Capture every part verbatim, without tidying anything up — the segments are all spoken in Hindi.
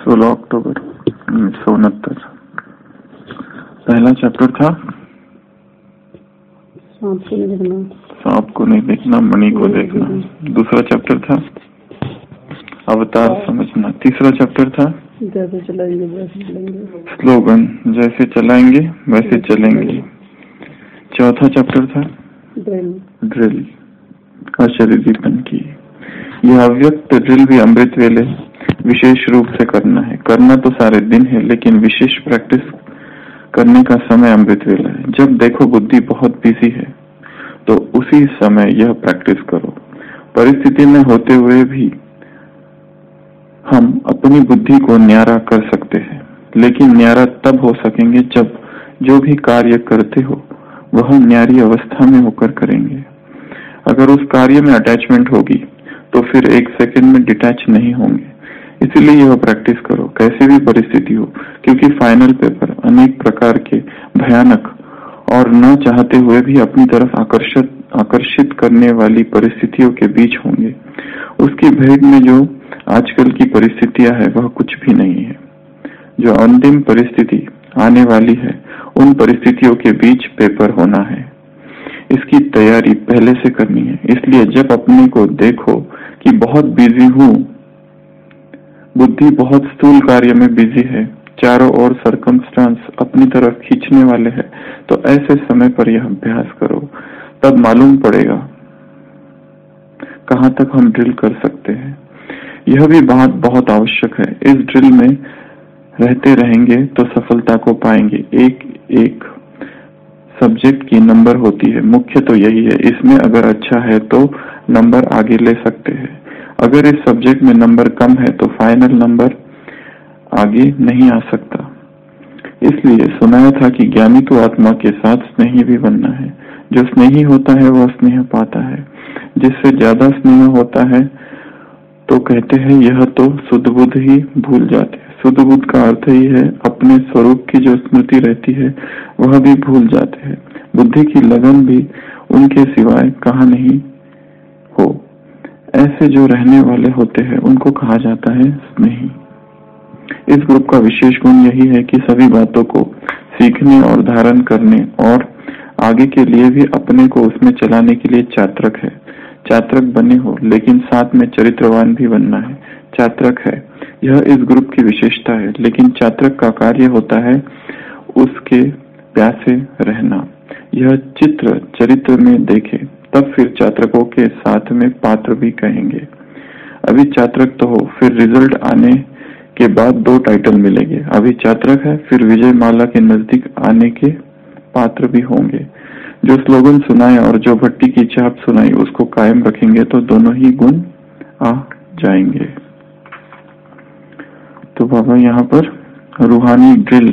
सोलह अक्टूबर उन्नीस सौ उनहत्तर। पहला चैप्टर था सांप को नहीं देखना, मणि को देखना। दूसरा चैप्टर था अवतार समझना। तीसरा चैप्टर था जैसे चलाएंगे वैसे चलेंगे, स्लोगन जैसे चलाएंगे वैसे चलेंगे। चौथा चैप्टर था ड्रिल ड्रिल अशरीरीपन की। यह अव्यक्त ड्रिल भी अमृत वेले विशेष रूप से करना है। करना तो सारे दिन है, लेकिन विशेष प्रैक्टिस करने का समय अमृत वेला है। जब देखो बुद्धि बहुत बिजी है तो उसी समय यह प्रैक्टिस करो। परिस्थिति में होते हुए भी हम अपनी बुद्धि को न्यारा कर सकते हैं, लेकिन न्यारा तब हो सकेंगे जब जो भी कार्य करते हो वह न्यारी अवस्था में होकर करेंगे। अगर उस कार्य में अटैचमेंट होगी तो फिर एक सेकंड में डिटैच नहीं होंगे। इसीलिए यह प्रैक्टिस करो, कैसी भी परिस्थिति हो, क्योंकि फाइनल पेपर अनेक प्रकार के भयानक और न चाहते हुए भी अपनी तरफ आकर्षित आकर्षित करने वाली परिस्थितियों के बीच होंगे। उसकी भेंट में जो आजकल की परिस्थितियां है वह कुछ भी नहीं है। जो अंतिम परिस्थिति आने वाली है उन परिस्थितियों के बीच पेपर होना है। इसकी तैयारी पहले से करनी है। इसलिए जब अपने को देखो कि बहुत बिजी हूँ, बुद्धि बहुत स्थूल कार्य में बिजी है, चारों ओर सर्कमस्टांस अपनी तरफ खींचने वाले हैं, तो ऐसे समय पर यह अभ्यास करो। तब मालूम पड़ेगा कहाँ तक हम ड्रिल कर सकते हैं। यह भी बात बहुत आवश्यक है। इस ड्रिल में रहते रहेंगे तो सफलता को पाएंगे। एक एक सब्जेक्ट की नंबर होती है, मुख्य तो यही है। इसमें अगर अच्छा है तो नंबर आगे ले सकते हैं। अगर इस सब्जेक्ट में नंबर कम है तो फाइनल नंबर आगे नहीं आ सकता। इसलिए सुनाया था कि ज्ञानी तो आत्मा के साथ स्नेही भी बनना है। जो स्नेही होता है वह स्नेह पाता है। जिससे ज्यादा स्नेह होता है तो कहते हैं यह तो शुद्ध बुद्ध ही भूल जाते हैं। शुद्ध बुद्ध का अर्थ ही है अपने स्वरूप की जो स्मृति रहती है वह भी भूल जाते हैं। बुद्धि की लगन भी उनके सिवाय कहाँ नहीं हो। ऐसे जो रहने वाले होते हैं उनको कहा जाता है स्नेही। इस ग्रुप का विशेष गुण यही है कि सभी बातों को सीखने और धारण करने और आगे के लिए भी अपने को उसमें चलाने के लिए चात्रक है। चात्रक बने हो, लेकिन साथ में चरित्रवान भी बनना है। चात्रक है, यह इस ग्रुप की विशेषता है। लेकिन चात्रक का कार्य होता है उसके प्यासे रहना। यह चित्र चरित्र में देखे तब फिर चात्रकों के साथ में पात्र भी कहेंगे। अभी चात्रक तो हो, फिर रिजल्ट आने के बाद दो टाइटल मिलेंगे। अभी चात्रक है, फिर विजय माला के नजदीक आने के पात्र भी होंगे। जो स्लोगन सुनाए और जो भट्टी की चाप सुनाई उसको कायम रखेंगे तो दोनों ही गुण आ जाएंगे। तो बाबा यहाँ पर रूहानी ड्रिल,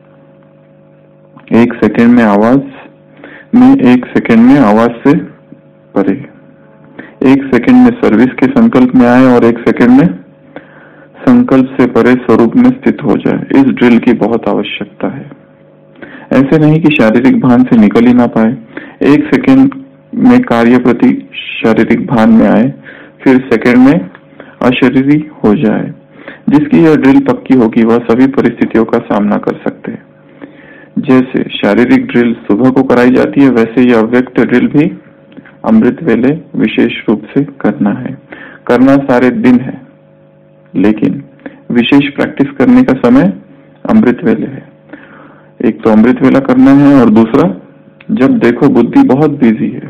एक सेकंड में आवाज में एक सेकंड में आवाज से परे, एक सेकंड में सर्विस के संकल्प में आए और एक सेकंड में संकल्प से परे स्वरूप में स्थित हो जाए। इस ड्रिल की बहुत आवश्यकता है। ऐसे नहीं कि शारीरिक भान से निकल ही ना पाए। एक सेकंड में कार्य प्रति शारीरिक भान में आए, फिर सेकंड में अशरीरी हो जाए। जिसकी यह ड्रिल पक्की होगी वह सभी परिस्थितियों का सामना कर सकते हैं। जैसे शारीरिक ड्रिल सुबह को कराई जाती है, वैसे यह अव्यक्त ड्रिल भी अमृत वेले विशेष रूप से करना है। करना सारे दिन है, लेकिन विशेष प्रैक्टिस करने का समय अमृत वेले है। एक तो अमृत वेला करना है और दूसरा जब देखो बुद्धि बहुत बिजी है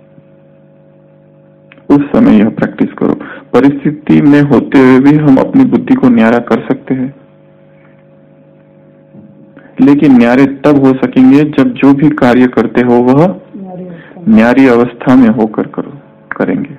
उस समय यह प्रैक्टिस करो। परिस्थिति में होते हुए भी हम अपनी बुद्धि को न्यारा कर सकते हैं, लेकिन न्यारे तब हो सकेंगे जब जो भी कार्य करते हो वह न्यारी अवस्था में होकर करो करेंगे।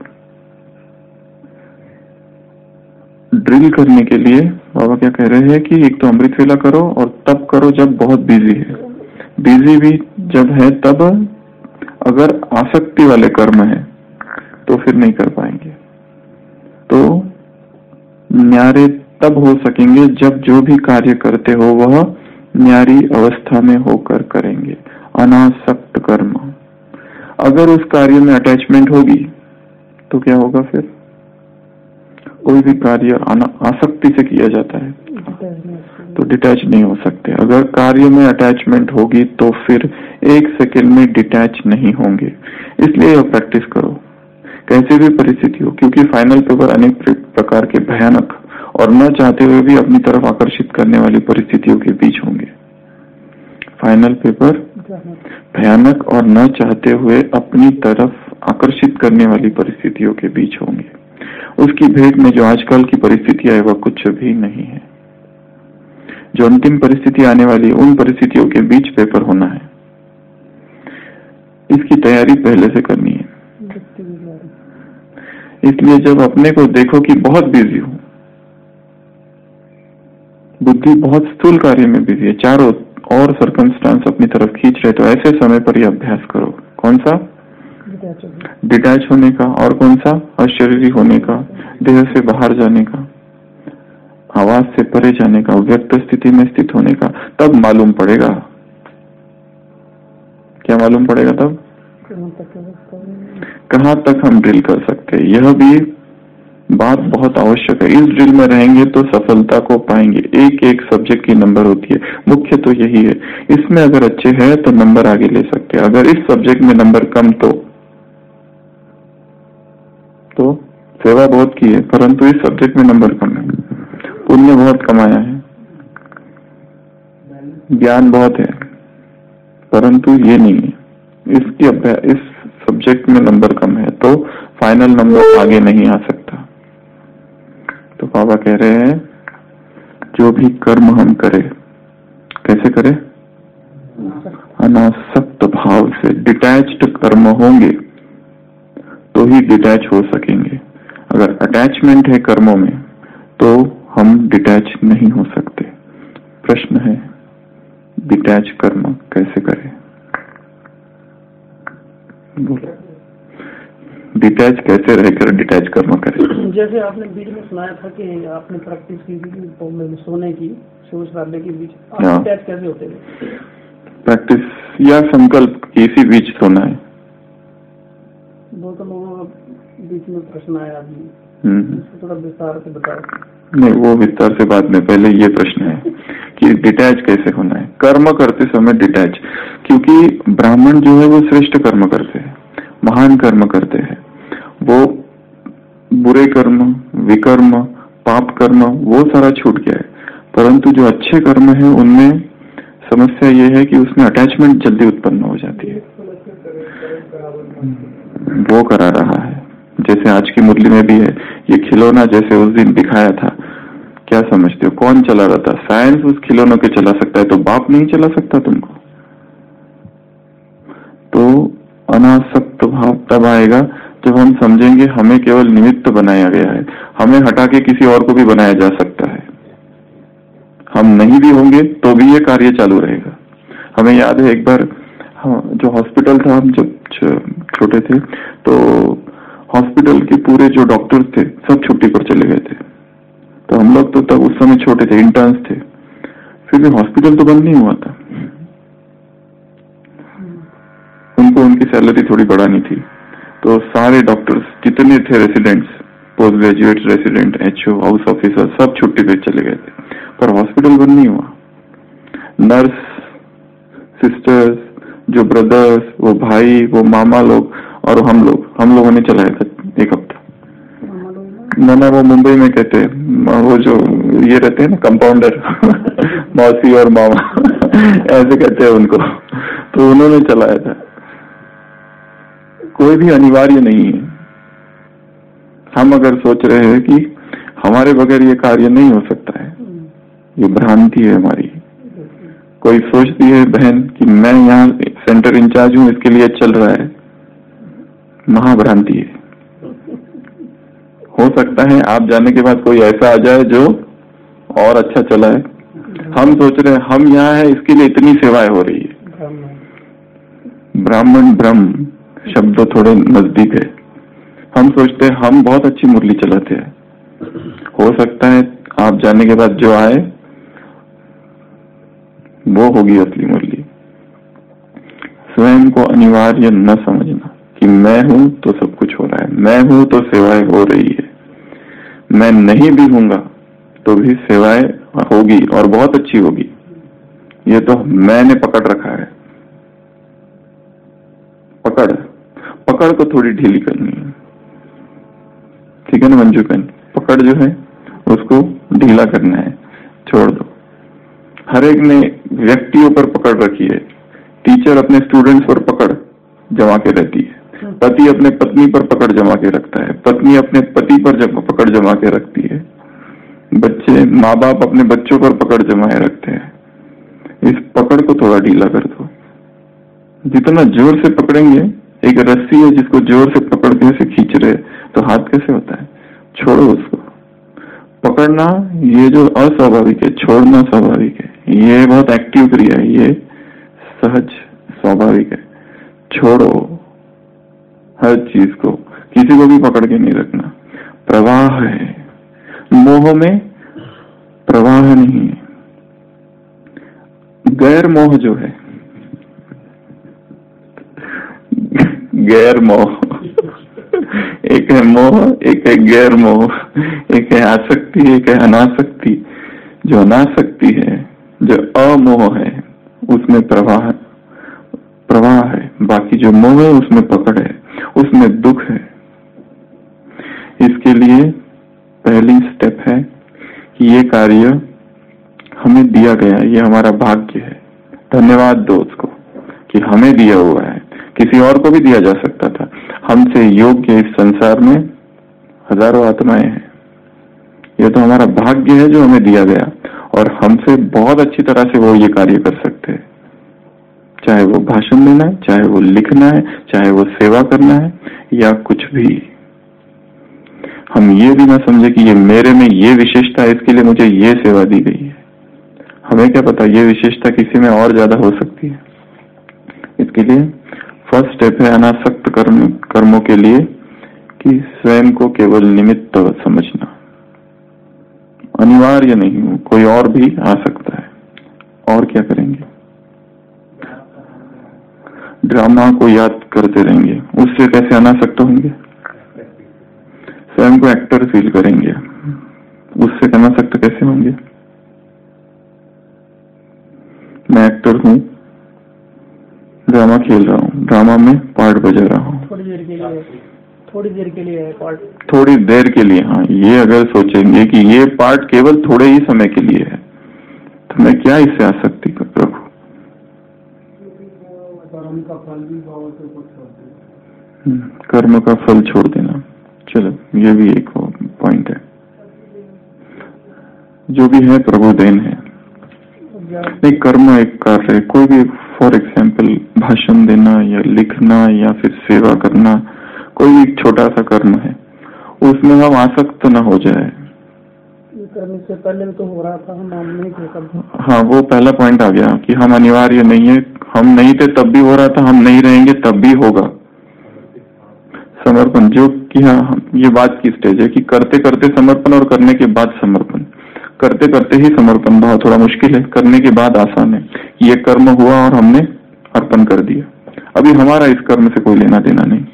ड्रिल करने के लिए बाबा क्या कह रहे हैं कि एक तो अमृत वेला करो और तब करो जब बहुत बिजी है। बिजी भी जब है तब अगर आसक्ति वाले कर्म है तो फिर नहीं कर पाएंगे। तो न्यारे तब हो सकेंगे जब जो भी कार्य करते हो वह न्यारी अवस्था में होकर करेंगे। अनासक्त कर्म। अगर उस कार्य में अटैचमेंट होगी तो क्या होगा? फिर कोई भी कार्य आसक्ति से किया जाता है तो डिटैच नहीं हो सकते। अगर कार्य में अटैचमेंट होगी तो फिर एक सेकंड में डिटैच नहीं होंगे। इसलिए यह प्रैक्टिस करो कैसे भी परिस्थिति हो, क्योंकि फाइनल पेपर अनेक प्रकार के भयानक और न चाहते हुए भी अपनी तरफ आकर्षित करने वाली परिस्थितियों के बीच होंगे। फाइनल पेपर भयानक और न चाहते हुए अपनी तरफ आकर्षित करने वाली परिस्थितियों के बीच होंगे। उसकी भेंट में जो आजकल की परिस्थितियां है वह कुछ भी नहीं है। जो अंतिम परिस्थिति आने वाली उन परिस्थितियों के बीच पेपर होना है, इसकी तैयारी पहले से करनी है। इसलिए जब अपने को देखो कि बहुत बिजी हो, बुद्धि बहुत स्थूल कार्य में बिजी है, चारों और सर्कमस्टांस अपनी तरफ खींच रहे, तो ऐसे समय पर यह अभ्यास करो। कौन सा? डिटैच होने का। और कौन सा? अशरीरी होने का, देह से बाहर जाने का, आवाज से परे जाने का, व्यक्त स्थिति में स्थित होने का। तब मालूम पड़ेगा। क्या मालूम पड़ेगा तब? कहां तक हम ड्रिल कर सकते हैं। यह भी बात बहुत आवश्यक है। इस ड्रिल में रहेंगे तो सफलता को पाएंगे। एक एक सब्जेक्ट की नंबर होती है, मुख्य तो यही है। इसमें अगर अच्छे हैं तो नंबर आगे ले सकते हैं। अगर इस सब्जेक्ट में नंबर कम तो तो सेवा बहुत की है, परंतु इस सब्जेक्ट में नंबर कम है। पुण्य बहुत कमाया है, ज्ञान बहुत है, परंतु ये नहीं है। इसकी अभ्यास इस सब्जेक्ट में नंबर कम है तो फाइनल नंबर आगे नहीं आ सकता। तो बाबा कह रहे हैं जो भी कर्म हम करें, कैसे करें? अनासक्त भाव से। डिटैच्ड कर्म होंगे तो ही डिटैच हो सकेंगे। अगर अटैचमेंट है कर्मों में तो हम डिटैच नहीं हो सकते। प्रश्न है डिटैच कर्म कैसे करें? डिटैच कैसे रहकर डिटैच कर्म करें? जैसे आपने बीच में सुनाया था कि आपने प्रैक्टिस की थी सोने की, सोच वाले के बीच डिटैच कैसे होते थे? प्रैक्टिस या संकल्प किसी बीच सोना है। वो तो लोगों बीच में प्रश्न आया अभी, थोड़ा विस्तार से बताओ। नहीं, वो विस्तार से बाद में, पहले ये प्रश्न है कि डिटैच कैसे होना है। कर्म करते समय डिटैच, क्योंकि ब्राह्मण जो है वो श्रेष्ठ कर्म करते हैं, महान कर्म करते हैं। वो बुरे कर्म, विकर्म, पाप कर्म वो सारा छूट गया है, परंतु जो अच्छे कर्म है उनमें समस्या ये है कि उसमें अटैचमेंट जल्दी उत्पन्न हो जाती है। वो करा रहा है। जैसे आज की मुरली में भी है, ये खिलौना जैसे उस दिन दिखाया था, क्या समझते हो कौन चला रहा था? साइंस उस खिलौनों के चला सकता है तो बाप नहीं चला सकता तुमको। तो अनासक्त भाव तब आएगा जब हम समझेंगे हमें केवल निमित्त बनाया गया है, हमें हटा के किसी और को भी बनाया जा सकता है। हम नहीं भी होंगे तो भी ये कार्य चालू रहेगा। हमें याद है एक बार जो हॉस्पिटल था, हम जब छोटे थे तो हॉस्पिटल के पूरे जो डॉक्टर्स थे सब छुट्टी पर चले गए थे। तो हम लोग तो तब उस समय छोटे थे, इंटर्न्स थे, फिर भी हॉस्पिटल तो बंद नहीं हुआ था। उनको उनकी सैलरी थोड़ी बढ़ानी थी, तो सारे डॉक्टर्स जितने थे, residents, post graduate, resident, HO, house officer, सब छुट्टी पे चले गए थे, पर हॉस्पिटल बंद नहीं हुआ। नर्स, सिस्टर्स, जो ब्रदर्स, वो भाई, वो मामा लोग और हम लोग हम लोगों ने चलाया था एक हफ्ता। ना ना वो मुंबई में कहते हैं, वो जो ये रहते हैं ना कंपाउंडर मौसी और मामा ऐसे कहते हैं उनको, तो उन्होंने चलाया था। कोई भी अनिवार्य नहीं है। हम अगर सोच रहे हैं कि हमारे बगैर ये कार्य नहीं हो सकता है, ये भ्रांति है हमारी। कोई सोचती है बहन कि मैं यहाँ सेंटर इंचार्ज हूँ इसके लिए चल रहा है, महाभ्रांति है। हो सकता है आप जाने के बाद कोई ऐसा आ जाए जो और अच्छा चला है। हम सोच रहे हैं हम यहाँ है इसके लिए इतनी सेवाएं हो रही है। ब्राह्मण ब्रह्म शब्द थोड़े नजदीक है। हम सोचते हैं हम बहुत अच्छी मुरली चलाते हैं। हो सकता है आप जाने के बाद जो आए वो होगी असली मुरली। स्वयं को अनिवार्य न समझना कि मैं हूं तो सब कुछ हो रहा है, मैं हूं तो सेवाएं हो रही है, मैं नहीं भी हूंगा तो भी सेवाएं होगी और बहुत अच्छी होगी। ये तो मैंने पकड़ रखा है। पकड़ पकड़ को थोड़ी ढीली करनी है, ठीक है ना मंजू बहन? पकड़ जो है उसको ढीला करना है, छोड़ दो। हर एक ने व्यक्तियों पर पकड़ रखी है। टीचर अपने स्टूडेंट्स पर पकड़ जमा के रहती है, पति अपने पत्नी पर पकड़ जमा के रखता है, पत्नी अपने पति पर जब पकड़ जमा के रखती है, बच्चे माँ बाप अपने बच्चों पर पकड़ जमाए रखते हैं। इस पकड़ को थोड़ा ढीला कर दो। जितना जोर से पकड़ेंगे, एक रस्सी है जिसको जोर से पकड़ के से खींच रहे तो हाथ कैसे होता है? छोड़ो उसको। पकड़ना ये जो अस्वाभाविक है, छोड़ना स्वाभाविक है। ये बहुत एक्टिव क्रिया है, ये सहज स्वाभाविक है। छोड़ो हर चीज को, किसी को भी पकड़ के नहीं रखना। प्रवाह है, मोह में प्रवाह नहीं है। गैर मोह जो है, गैर मोह, एक है मोह, एक है गैर मोह, एक है आसक्ति, एक है अनासक्ति। जो अनासक्ति है, जो अमोह है, उसमें प्रवाह प्रवाह है। बाकी जो मोह है उसमें पकड़ है, उसमें दुख है। इसके लिए पहली स्टेप है कि ये कार्य हमें दिया गया, ये हमारा भाग्य है। धन्यवाद दो उसको कि हमें दिया हुआ है। किसी और को भी दिया जा सकता था। हमसे योग्य इस संसार में हजारों आत्माएं हैं। यह तो हमारा भाग्य है जो हमें दिया गया, और हमसे बहुत अच्छी तरह से वो ये कार्य कर सकते हैं। चाहे वो भाषण देना है, चाहे वो लिखना है, चाहे वो सेवा करना है, या कुछ भी। हम ये भी ना समझे कि ये मेरे में ये विशेषता है, इसके लिए मुझे ये सेवा दी गई है। हमें क्या पता ये विशेषता किसी में और ज्यादा हो सकती है। इसके लिए फर्स्ट स्टेप है अनासक्त कर्म कर्मों के लिए कि स्वयं को केवल निमित्त समझना। अनिवार्य नहीं हूं, कोई और भी आ सकता है। और क्या करेंगे? ड्रामा को याद करते रहेंगे। उससे कैसे अनासक्त होंगे? स्वयं को एक्टर फील करेंगे। उससे अनासक्त कैसे होंगे? मैं एक्टर हूँ, ड्रामा खेल रहा हूँ, ड्रामा में पार्ट बजा रहा हूँ। थोड़ी देर के लिए थोड़ी देर के लिए है पार्ट। थोड़ी देर के लिए, हाँ। ये अगर सोचेंगे कि ये पार्ट केवल थोड़े ही समय के लिए है, तो मैं क्या इससे आसक्ति कर प्रभु? कर्म का फल भी बहुत कर्म का फल छोड़ देना। चलो, ये भी एक पॉइंट है। जो भी है प्रभु देन है। नहीं, कर्म एक कार्य है। कोई भी, फॉर एग्जाम्पल भाषण देना या लिखना या फिर सेवा करना, कोई भी छोटा सा कर्म है, उसमें हम आसक्त न हो जाए। करने से पहले तो हो रहा था, हम नहीं थे कभी। हाँ, वो पहला पॉइंट आ गया कि हम अनिवार्य नहीं है। हम नहीं थे तब भी हो रहा था, हम नहीं रहेंगे तब भी होगा। समर्पण जो किया, ये बात की स्टेज है कि करते करते समर्पण और करने के बाद समर्पण। करते करते ही समर्पण बहुत थोड़ा मुश्किल है, करने के बाद आसान है। ये कर्म हुआ और हमने अर्पण कर दिया। अभी हमारा इस कर्म से कोई लेना देना नहीं।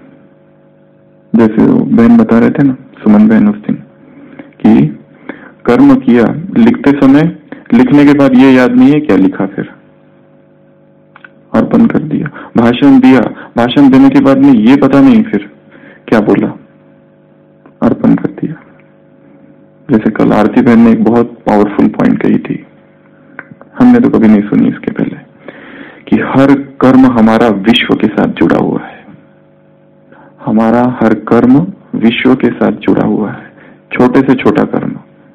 जैसे बहन बता रहे थे ना, सुमन बहन, उस दिन कि कर्म किया, लिखते समय लिखने के बाद ये याद नहीं है क्या लिखा, फिर अर्पण कर दिया। भाषण दिया, भाषण देने के बाद में ये पता नहीं फिर क्या बोला, अर्पण कर दिया। जैसे कल आरती बहन ने एक बहुत पावरफुल पॉइंट कही थी, हमने तो कभी नहीं सुनी इसके पहले, कि हर कर्म हमारा विश्व के साथ जुड़ा हुआ है। हमारा हर कर्म विश्व के साथ जुड़ा हुआ है। छोटे से छोटा कर्म,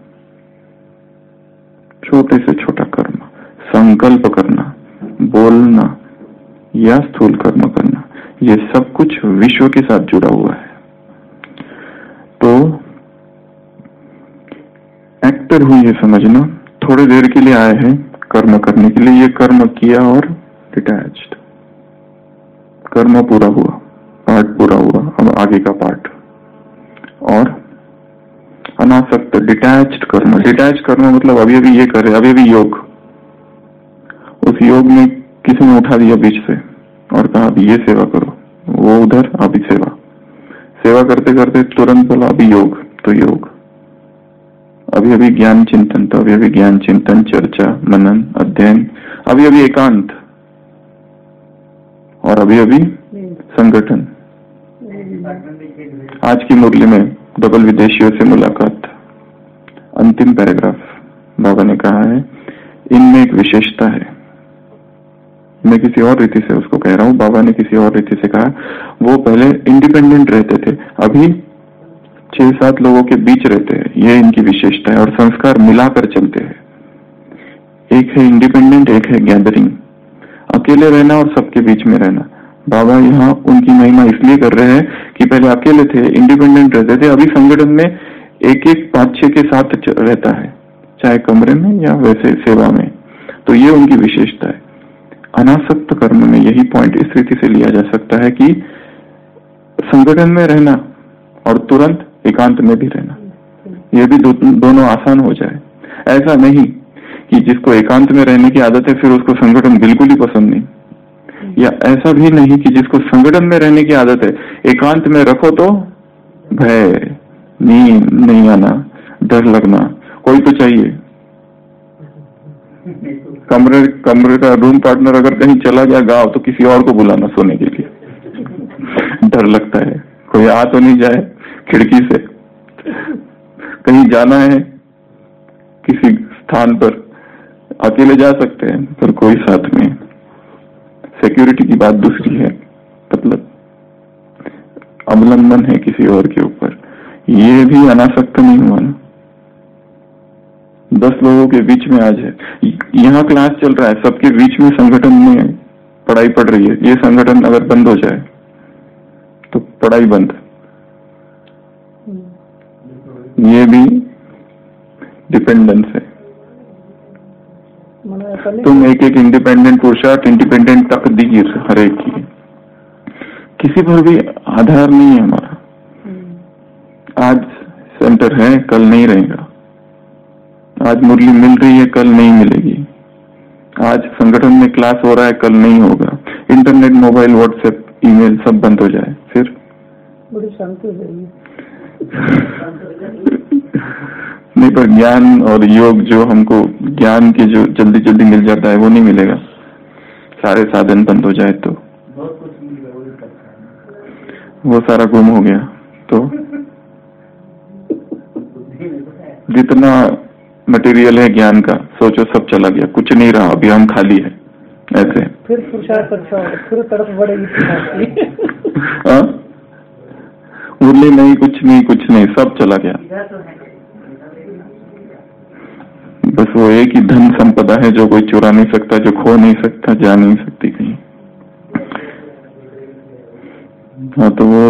छोटे से छोटा कर्म, संकल्प करना, बोलना या स्थूल कर्म करना, ये सब कुछ विश्व के साथ जुड़ा हुआ है। तो एक्टर हुई है समझना। थोड़ी देर के लिए आए हैं कर्म करने के लिए, ये कर्म किया और डिटैच्ड। कर्म पूरा हुआ, पार्ट पूरा हुआ, अब आगे का पार्ट। और अनासक्त डिटैच्ड कर्म। डिटैच्ड कर्म मतलब अभी अभी ये करे, अभी अभी योग। उस योग में किसी ने उठा दिया बीच से और कहा अभी ये सेवा करो, वो उधर, अभी सेवा। सेवा करते करते तुरंत बोला अभी योग, तो योग। अभी अभी ज्ञान चिंतन, तो अभी अभी ज्ञान चिंतन, चर्चा, मनन, अध्ययन, अभी अभी एकांत, और अभी अभी संगठन। आज की मुरली में डबल विदेशियों से मुलाकात। अंतिम पैराग्राफ बाबा ने कहा है, इनमें एक विशेषता है। मैं किसी और रीति से उसको कह रहा हूँ, बाबा ने किसी और रीति से कहा। वो पहले इंडिपेंडेंट रहते थे, अभी छह सात लोगों के बीच रहते हैं, ये इनकी विशेषता है। और संस्कार मिलाकर चलते हैं, एक है इंडिपेंडेंट, एक है गैदरिंग, अकेले रहना और सबके बीच में रहना। बाबा यहाँ उनकी महिमा इसलिए कर रहे हैं कि पहले अकेले थे, इंडिपेंडेंट रहते थे, अभी संगठन में एक एक पांच छह के साथ रहता है, चाहे कमरे में या वैसे सेवा में। तो ये उनकी विशेषता है। अनासक्त कर्म में यही पॉइंट इस रीति से लिया जा सकता है कि संगठन में रहना और तुरंत एकांत में भी रहना, ये भी दो, दोनों आसान हो जाए। ऐसा नहीं कि जिसको एकांत में रहने की आदत है फिर उसको संगठन बिल्कुल ही पसंद नहीं, या ऐसा भी नहीं कि जिसको संगठन में रहने की आदत है एकांत में रखो तो भय, नींद नहीं आना, डर लगना, कोई तो चाहिए। कमरे कमरे का रूम पार्टनर अगर कहीं चला गया गाँव तो किसी और को बुलाना सोने के लिए, डर लगता है, कोई आ तो नहीं जाए खिड़की से। कहीं जाना है किसी स्थान पर अकेले जा सकते हैं, पर कोई साथ में। सिक्योरिटी की बात दूसरी है, मतलब अवलंबन है किसी और के ऊपर, ये भी अनासक्त नहीं हुआ ना। दस लोगों के बीच में आज है, यहाँ क्लास चल रहा है, सबके बीच में संगठन में पढ़ाई पढ़ रही है, ये संगठन अगर बंद हो जाए तो पढ़ाई बंद। ये भी डिपेंडेंस है। तुम एक एक इंडिपेंडेंट पुरुषार्थ, इंडिपेंडेंट तकदीर हर एक की, किसी पर भी आधार नहीं है हमारा। आज सेंटर है, कल नहीं रहेगा। आज मुरली मिल रही है, कल नहीं मिलेगी। आज संगठन में क्लास हो रहा है, कल नहीं होगा। इंटरनेट, मोबाइल, व्हाट्सएप, ईमेल सब बंद हो जाए, फिर बड़ी शांति हो जाएगी। नहीं, पर ज्ञान और योग जो हमको ज्ञान के जो जल्दी जल्दी मिल जाता है वो नहीं मिलेगा। सारे साधन बंद हो जाए तो वो सारा गुम हो गया, तो जितना मटेरियल है ज्ञान का सोचो सब चला गया, कुछ नहीं रहा, अभी हम खाली है। ऐसे फिर पुरुषार्थ अच्छा, फिर तरफ बढ़ेगी। मुरली नहीं, कुछ नहीं, कुछ नहीं, सब चला गया। बस वो एक ही धन संपदा है जो कोई चुरा नहीं सकता, जो खो नहीं सकता, जा नहीं सकती कहीं। हाँ, तो वो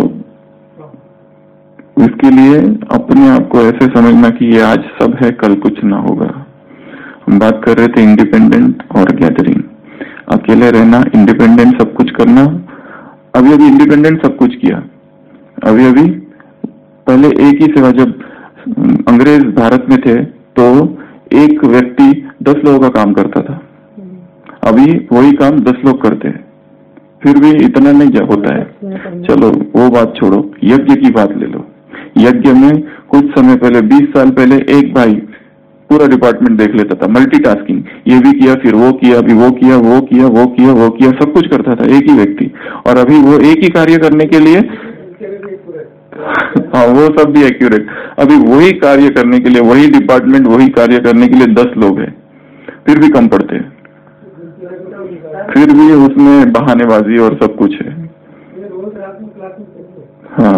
इसके लिए अपने आप को ऐसे समझना कि ये आज सब है, कल कुछ ना होगा। हम बात कर रहे थे इंडिपेंडेंट और गैदरिंग। अकेले रहना, इंडिपेंडेंट सब कुछ करना। अभी अभी इंडिपेंडेंट सब कुछ किया, अभी अभी पहले एक ही सेवा, जब अंग्रेज भारत में थे तो एक व्यक्ति दस लोगों का काम करता था, अभी वही काम दस लोग करते हैं, फिर भी इतना नहीं होता है। चलो वो बात छोड़ो, यज्ञ की बात ले लो। यज्ञ में कुछ समय पहले, बीस साल पहले एक भाई पूरा डिपार्टमेंट देख लेता था, मल्टीटास्किंग, ये भी किया, फिर वो किया, अभी वो किया, वो किया, वो किया, वो किया, सब कुछ करता था एक ही व्यक्ति। और अभी वो एक ही कार्य करने के लिए, हाँ वो सब भी एक्यूरेट, अभी वही कार्य करने के लिए, वही डिपार्टमेंट, वही कार्य करने के लिए दस लोग हैं, फिर भी कम पड़ते हैं, फिर भी उसमें बहानेबाजी और सब कुछ है। हाँ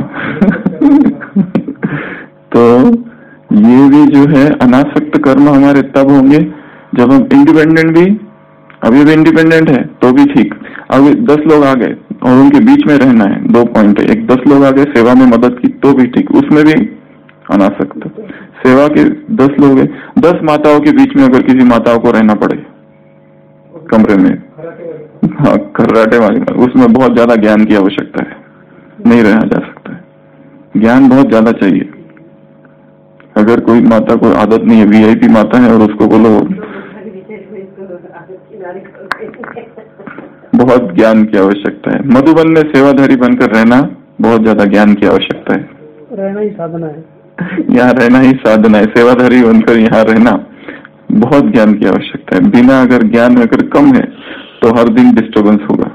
तो ये भी जो है अनासक्त कर्म हमारे तब होंगे जब हम इंडिपेंडेंट भी, अभी भी इंडिपेंडेंट है तो भी ठीक, अभी दस लोग आ गए और उनके बीच में रहना है। दो पॉइंट है, एक दस लोग आ गए, सेवा में मदद की तो भी ठीक, उसमें भी अनासक्त। सेवा के दस लोग है, दस माताओं के बीच में अगर किसी माताओं को रहना पड़े कमरे में, हाँ खर्राटे वाली, उसमें बहुत ज्यादा ज्ञान की आवश्यकता है, नहीं रहा जा सकता है। ज्ञान बहुत ज्यादा चाहिए। अगर कोई माता को आदत नहीं है, वीआईपी माता है, और उसको बोलो, बहुत ज्ञान की आवश्यकता है। मधुबन में सेवाधारी बनकर रहना बहुत ज्यादा ज्ञान की आवश्यकता है। रहना ही साधना है। यहाँ रहना ही साधना है। सेवाधारी बनकर यहाँ रहना बहुत ज्ञान की आवश्यकता है। बिना अगर ज्ञान अगर कम है तो हर दिन डिस्टर्बेंस होगा।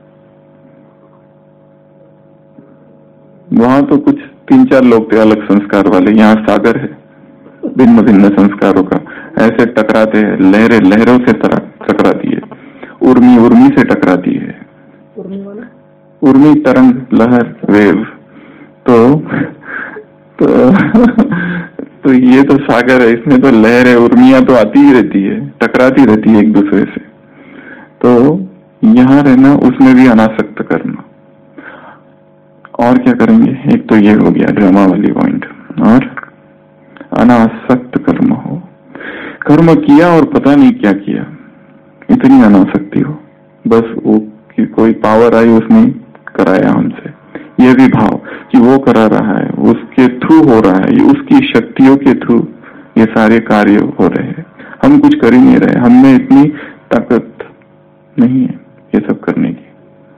वहां तो कुछ तीन चार लोग थे अलग संस्कार वाले, यहाँ सागर है भिन्न भिन्न संस्कारों का। ऐसे टकराते हैं, लहरें लहरों से टकराती है, उर्मी उर्मी से टकराती है। उर्मी तरंग, लहर, वेव। तो तो, तो ये तो सागर है, इसमें तो लहर है, उर्मियां तो आती ही रहती है, टकराती रहती है एक दूसरे से। तो यहाँ रहना, उसमें भी अनासक्त करना। और क्या करेंगे? एक तो ये हो गया ड्रामा वाली पॉइंट। और अनासक्त कर्म हो, कर्म किया और पता नहीं क्या किया, इतनी अनासक्ति हो। बस वो कि कोई पावर आई उसने कराया हमसे, ये भी भाव कि वो करा रहा है, उसके थ्रू हो रहा है, उसकी शक्तियों के थ्रू ये सारे कार्य हो रहे हैं, हम कुछ कर ही नहीं रहे, हमने इतनी ताकत नहीं है ये सब करने की।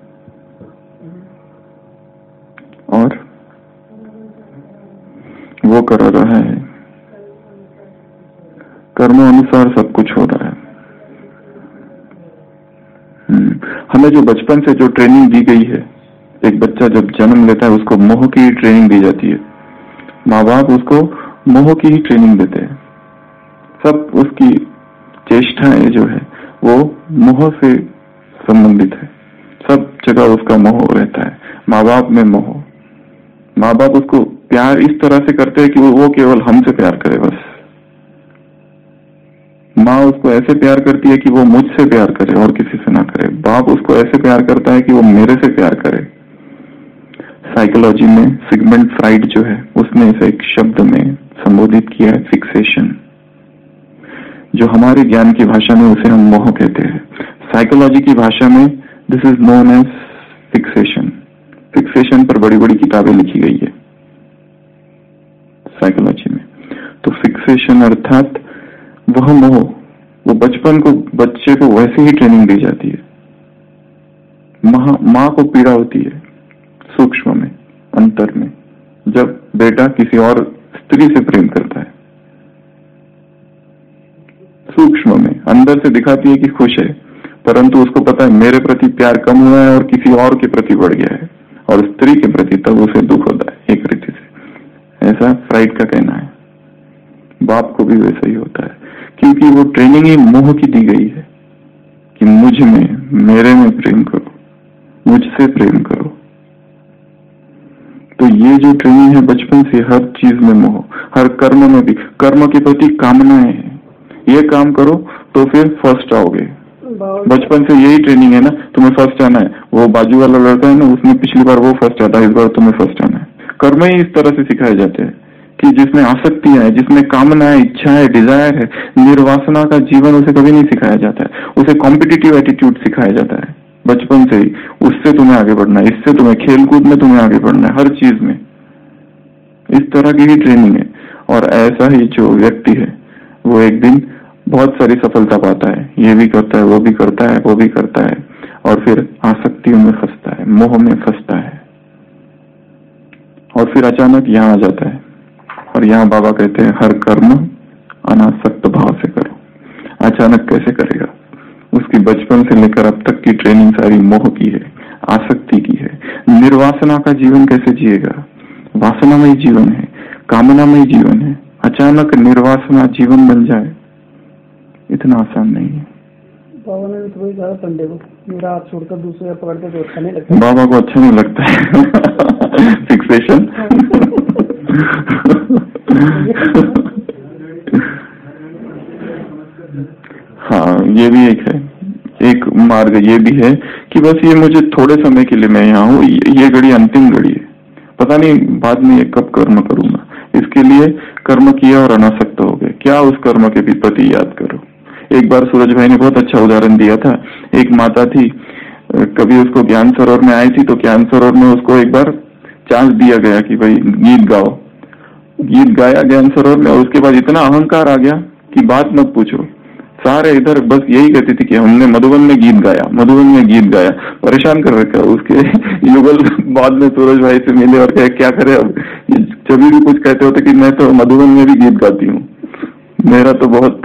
और वो करा रहा है, कर्म अनुसार सब कुछ हो रहा है। हमें जो बचपन से जो ट्रेनिंग दी गई है, एक बच्चा जब जन्म लेता है उसको मोह की ही ट्रेनिंग दी जाती है। माँ बाप उसको मोह की ही ट्रेनिंग देते हैं। सब उसकी चेष्टाएं जो है वो मोह से संबंधित है, सब जगह उसका मोह रहता है। माँ बाप में मोह, माँ बाप उसको प्यार इस तरह से करते हैं कि वो, वो केवल हमसे प्यार करे बस। माँ उसको ऐसे प्यार करती है कि वो मुझसे प्यार करे और किसी से ना करे। बाप उसको ऐसे प्यार करता है कि वो मेरे से प्यार करे। साइकोलॉजी में सिगमंड फ्राइड जो है उसने इसे एक शब्द में संबोधित किया है, फिक्सेशन। जो हमारे ज्ञान की भाषा में उसे हम मोह कहते हैं, साइकोलॉजी की भाषा में this is known as fixation. Fixation पर बड़ी बड़ी किताबें लिखी गई है साइकोलॉजी में। तो फिक्सेशन अर्थात वह मोह, वो बचपन को बच्चे को वैसे ही ट्रेनिंग दी जाती है। माँ को पीड़ा होती है सूक्ष्म में, अंतर में, जब बेटा किसी और स्त्री से प्रेम करता है। सूक्ष्म में अंदर से दिखाती है कि खुश है, परंतु उसको पता है मेरे प्रति प्यार कम हुआ है और किसी और के प्रति बढ़ गया है, और स्त्री के प्रति तब उसे दुख होता है एक रीति से। ऐसा फ्राइड का कहना है। बाप को भी वैसा ही होता है, क्योंकि वो ट्रेनिंग ही मोह की दी गई है कि मुझ में, मेरे में प्रेम करो, मुझसे प्रेम करो। तो ये जो ट्रेनिंग है बचपन से, हर चीज में मोह, हर कर्म में भी, कर्म के प्रति कामनाएं हैं, ये काम करो तो फिर फर्स्ट आओगे। बचपन से यही ट्रेनिंग है ना, तुम्हें फर्स्ट आना है। वो बाजू वाला लड़का है ना, उसने पिछली बार वो फर्स्ट आता है, इस बार तुम्हें फर्स्ट आना है। कर्म ही इस तरह से सिखाए जाते हैं कि जिसमें आसक्तियां है, जिसमें कामनाएं, इच्छाएं, डिजायर है, निर्वासना का जीवन उसे कभी नहीं सिखाया जाता है। उसे कॉम्पिटिटिव एटीट्यूड सिखाया जाता है बचपन से ही। उससे तुम्हें आगे बढ़ना है, इससे तुम्हें, खेलकूद में तुम्हें आगे बढ़ना है, हर चीज में इस तरह की ही ट्रेनिंग है। और ऐसा ही जो व्यक्ति है वो एक दिन बहुत सारी सफलता पाता है, ये भी करता है, वो भी करता है, वो भी करता है, और फिर आसक्तियों में फंसता है, मोह में फंसता है, और फिर अचानक यहाँ आ जाता है। और यहाँ बाबा कहते हैं हर कर्म अनासक्त भाव से करो। अचानक कैसे करेगा? उसकी बचपन से लेकर अब तक की ट्रेनिंग सारी मोह की है, आसक्ति की है। निर्वासना का जीवन कैसे जिएगा? वासनामय जीवन है, कामनामय जीवन है। अचानक निर्वासना जीवन बन जाए, इतना आसान नहीं है। बाबा ने तो वही कहा पंडे को, मेरा हाथ छोड़कर दूसरे पकड़ते तो अच्छा नहीं लगता। बाबा को अच्छा नहीं लगता है फिक्सेशन। हाँ, ये भी एक है, एक मार्ग ये भी है कि बस ये मुझे थोड़े समय के लिए मैं यहाँ हूँ, ये घड़ी अंतिम घड़ी है, पता नहीं बाद में ये कब कर्म करूंगा। इसके लिए कर्म किया और अनासक्त हो गए। क्या उस कर्म के भी प्रति याद करो। एक बार सूरज भाई ने बहुत अच्छा उदाहरण दिया था। एक माता थी, कभी उसको ज्ञान सरोवर में आई थी, तो ज्ञान सरोवर में उसको एक बार चांस दिया गया कि भाई गीत गाओ। गीत गाया ज्ञान सरोवर में, और उसके बाद इतना अहंकार आ गया कि बात मत पूछो। सारे इधर बस यही कहती थी कि हमने मधुबन में गीत गाया, मधुबन में गीत गाया, परेशान कर रखा। उसके युगल बाद में सूरज भाई से मिले और कहे क्या करे, अब जब भी कुछ कहते होते कि मैं तो मधुबन में भी गीत गाती हूँ, मेरा तो बहुत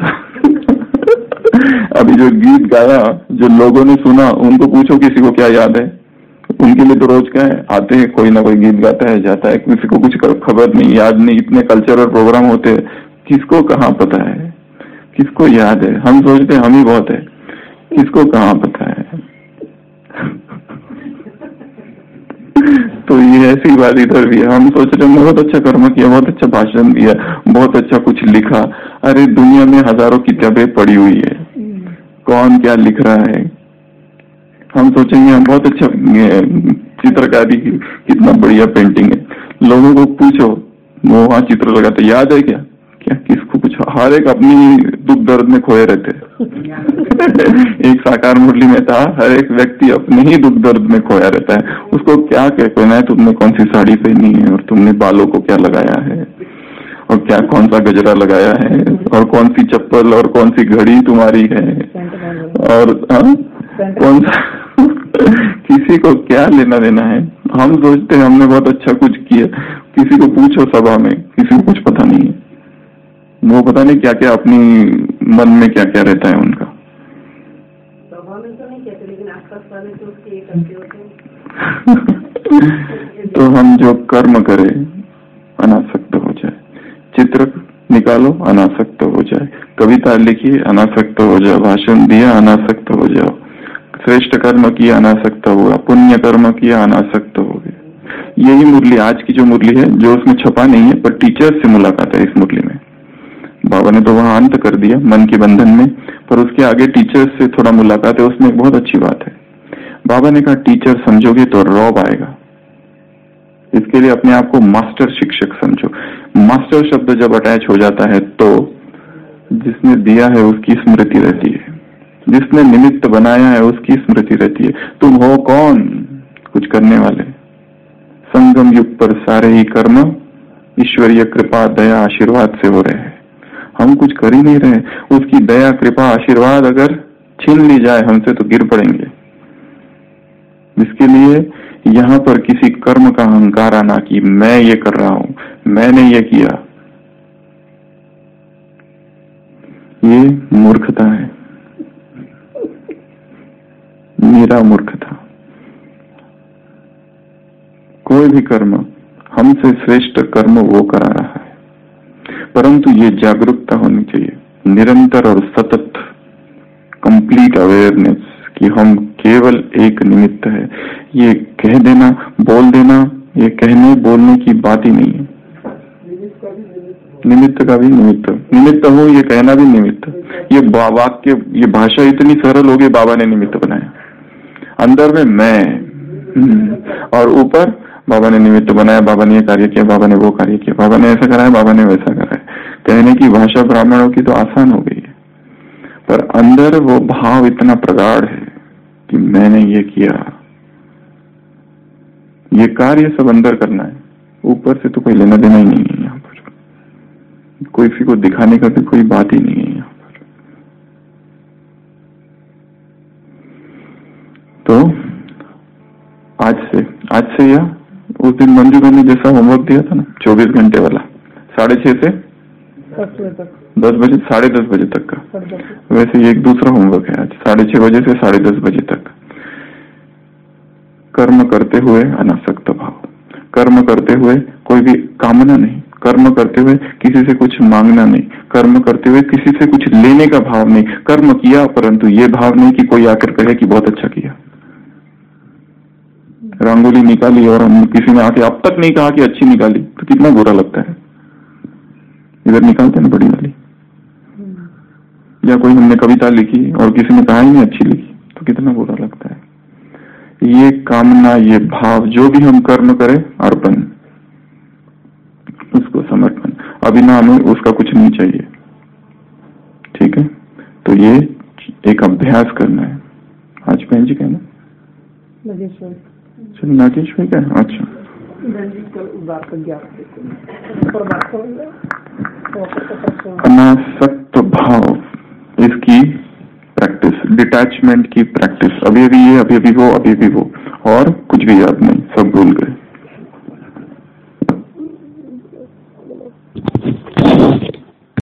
अभी जो गीत गाया, जो लोगों ने सुना, उनको पूछो किसी को क्या याद है, उनके लिए तो रोज क्या है, आते हैं कोई ना कोई गीत गाता है जाता है, किसी को कुछ खबर नहीं, याद नहीं। इतने कल्चरल प्रोग्राम होते हैं, किसको कहाँ पता है, किसको याद है। हम सोचते हैं हम ही बहुत है, किसको कहाँ पता है। तो ये ऐसी बात इधर भी है। हम सोच रहे हैं बहुत अच्छा कर्म किया, बहुत अच्छा भाषण दिया, बहुत अच्छा कुछ लिखा। अरे दुनिया में हजारों किताबें पड़ी हुई है, कौन क्या लिख रहा है। हम सोचेंगे हम बहुत अच्छा चित्रकारी की, कितना बढ़िया पेंटिंग है। लोगों को पूछो वो वहाँ चित्र लगाते याद है क्या, क्या किसको पूछो, हर एक अपनी दुख दर्द में खोए रहते। एक साकार मुरली में था, हर एक व्यक्ति अपने ही दुख दर्द में खोया रहता है। उसको क्या कहना है, तुमने कौन सी साड़ी पहनी है, और तुमने बालों को क्या लगाया है, और क्या कौन सा गजरा लगाया है, और कौन सी चप्पल और कौन सी घड़ी तुम्हारी है, और आ, कौन सा किसी को क्या लेना देना है। हम सोचते हैं हमने बहुत अच्छा कुछ किया, किसी को पूछो सभा में, किसी को कुछ पता नहीं है। वो पता नहीं क्या क्या अपनी मन में क्या क्या रहता है उनका। सभा में तो नहीं कहते, लेकिन आसपास वाले तो उसके एक करते होते हैं। तो हम जो कर्म करें अनासक्त हो जाए, चित्र निकालो अनासक्त हो जाए, कविता लिखिए अनासक्त हो जाए, भाषण दिया अनासक्त हो जाओ, श्रेष्ठ कर्म किया अनासक्त हुआ, पुण्य कर्म किया अनासक्त हो गया। यही मुरली आज की जो मुरली है, जो उसमें छपा नहीं है, पर टीचर्स से मुलाकात है इस मुरली में। बाबा ने तो वहां अंत कर दिया मन के बंधन में, पर उसके आगे टीचर्स से थोड़ा मुलाकात है, उसमें बहुत अच्छी बात है। बाबा ने कहा टीचर समझोगे तो रौब आएगा, इसके लिए अपने आप को मास्टर शिक्षक समझो। मास्टर शब्द जब अटैच हो जाता है तो जिसने दिया है उसकी स्मृति रहती है, जिसने निमित्त बनाया है उसकी स्मृति रहती है। तुम हो कौन, कुछ करने वाले। संगम युग पर सारे ही कर्म ईश्वरीय कृपा दया आशीर्वाद से हो रहे हैं। हम कुछ कर ही नहीं रहे, उसकी दया कृपा आशीर्वाद अगर छीन ली जाए हमसे तो गिर पड़ेंगे। इसके लिए यहाँ पर किसी कर्म का अहंकार आना कि मैं ये कर रहा हूं, मैंने ये किया, ये मूर्खता है, मेरा मूर्खता। कोई भी कर्म हमसे श्रेष्ठ कर्म वो करा रहा है, परंतु ये जागरूकता होनी चाहिए, निरंतर और सतत कंप्लीट अवेयरनेस कि हम केवल एक निमित्त है। ये कह देना, बोल देना, ये कहने बोलने की बात ही नहीं है। निमित्त का भी निमित्त, निमित्त हो ये कहना भी निमित्त। ये वाक्य, ये भाषा इतनी सरल हो गई, बाबा ने निमित्त बनाया। अंदर में मैं और ऊपर बाबा ने निमित्त बनाया, बाबा ने ये कार्य किया, बाबा ने वो कार्य किया, बाबा ने ऐसा कराया, बाबा ने वैसा कराया। कहने की भाषा ब्राह्मणों की तो आसान हो गई है, पर अंदर वो भाव इतना प्रगाढ़ है कि मैंने ये किया। ये कार्य सब अंदर करना है, ऊपर से तो कोई लेना देना ही नहीं है। यहाँ पर कोई किसी को दिखाने का भी कोई बात ही नहीं है। यहाँ पर तो आज से आज से या उस दिन मंजू ने जैसा होमवर्क दिया था ना, चौबीस घंटे वाला, साढ़े छह से दस बजे, साढ़े दस बजे तक का, वैसे एक दूसरा होमवर्क है आज, साढ़े छह बजे से साढ़े दस बजे तक। कर्म करते हुए अनासक्त भाव, कर्म करते हुए कोई भी कामना नहीं, कर्म करते हुए किसी से कुछ मांगना नहीं, कर्म करते हुए किसी से कुछ लेने का भाव नहीं। कर्म किया परंतु ये भाव नहीं कि कोई आकर कहे कि बहुत अच्छा किया। रंगोली निकाली और हम किसी ने आके अब तक नहीं कहा कि अच्छी निकाली, तो कितना बुरा लगता है। इधर निकालते ना बड़ी वाली, या कोई हमने कविता लिखी और किसी ने कहा ही नहीं अच्छी लिखी, तो कितना बुरा लगता है। ये कामना, ये भाव, जो भी हम कर्म करें, अर्पण, उसको समर्पण, अभिनव में उसका कुछ नहीं चाहिए। ठीक है, तो ये एक अभ्यास करना है। आज बहन जी कहना नागेश्वर का, अच्छा अनासक्त भाव, इसकी की प्रैक्टिस, डिटैचमेंट की प्रैक्टिस। अभी अभी ये, अभी अभी वो, अभी अभी वो, और कुछ भी याद नहीं, सब भूल गए।